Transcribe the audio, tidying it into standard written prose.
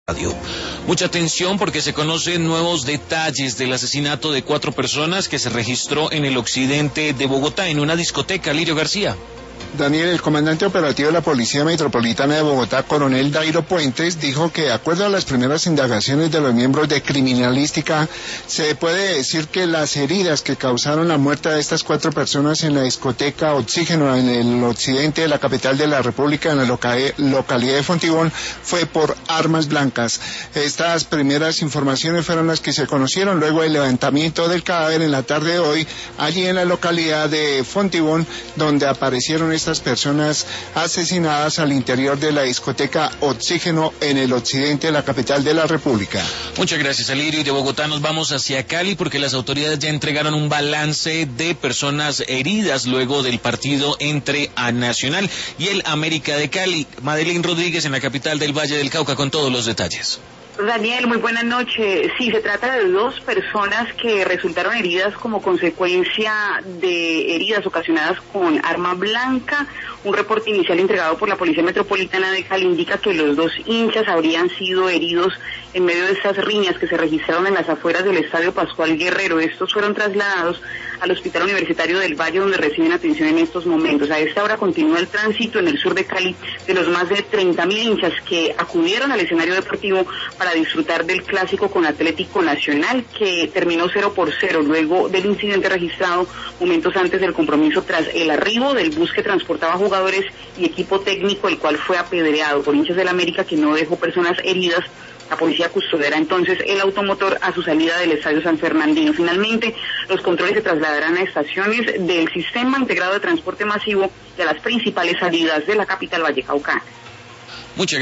Radio. Mucha atención porque se conocen nuevos detalles del asesinato de 4 personas que se registró en el occidente de Bogotá, en una discoteca. Lirio García. Daniel, el comandante operativo de la Policía Metropolitana de Bogotá, coronel Dairo Puentes, dijo que, de acuerdo a las primeras indagaciones de los miembros de criminalística, se puede decir que las heridas que causaron la muerte de estas 4 personas en la discoteca Oxígeno en el occidente de la capital de la República, en la localidad de Fontibón, fue por armas blancas. Estas primeras informaciones fueron las que se conocieron luego del levantamiento del cadáver en la tarde de hoy, allí en la localidad de Fontibón, donde aparecieron estas personas asesinadas al interior de la discoteca Oxígeno en el occidente de la capital de la República. Muchas gracias, Alirio. Y de Bogotá nos vamos hacia Cali porque las autoridades ya entregaron un balance de personas heridas luego del partido entre Nacional y el América de Cali. Madeline Rodríguez en la capital del Valle del Cauca con todos los detalles. Daniel, muy buenas noches. Sí, se trata de 2 personas que resultaron heridas como consecuencia de heridas ocasionadas con arma blanca. Un reporte inicial entregado por la Policía Metropolitana de Cali indica que los 2 hinchas habrían sido heridos en medio de estas riñas que se registraron en las afueras del Estadio Pascual Guerrero. Estos fueron trasladados al Hospital Universitario del Valle, donde reciben atención en estos momentos. A esta hora continúa el tránsito en el sur de Cali de los más de 30.000 hinchas que acudieron al escenario deportivo para disfrutar del clásico con Atlético Nacional, que terminó 0-0 luego del incidente registrado momentos antes del compromiso tras el arribo del bus que transportaba jugadores y equipo técnico, el cual fue apedreado por hinchas del América, que no dejó personas heridas. La policía custodiará entonces el automotor a su salida del Estadio San Fernandino. Finalmente, los controles se trasladarán a estaciones del Sistema Integrado de Transporte Masivo y a las principales salidas de la capital vallecaucana.